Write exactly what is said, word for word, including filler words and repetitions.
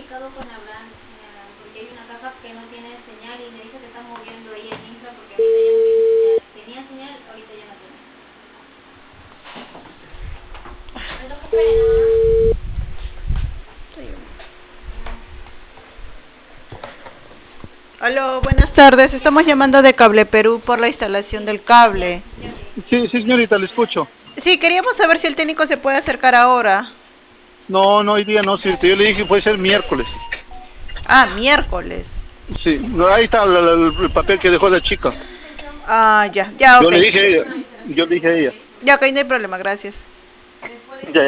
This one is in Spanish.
comunicado con Abraham, señora, porque hay una caja que no tiene señal y me dice que está moviendo ahí el infra porque ahorita ya no tiene señal. Tenía señal, ahorita ya no tiene. Me toca esperar nomás. Aló, buenas tardes. Estamos llamando de Cable Perú por la instalación del cable. Sí, sí, señorita, le escucho. Sí, queríamos saber si el técnico se puede acercar ahora. No, no, hoy día no, señorita. Yo le dije que puede ser miércoles. Ah, miércoles. Sí, no, ahí está el, el- el papel que dejó la chica. Ah, ya, ya, Yo ok. le dije a ella, yo le dije a ella. Ya, ok, no hay problema, gracias. Ya,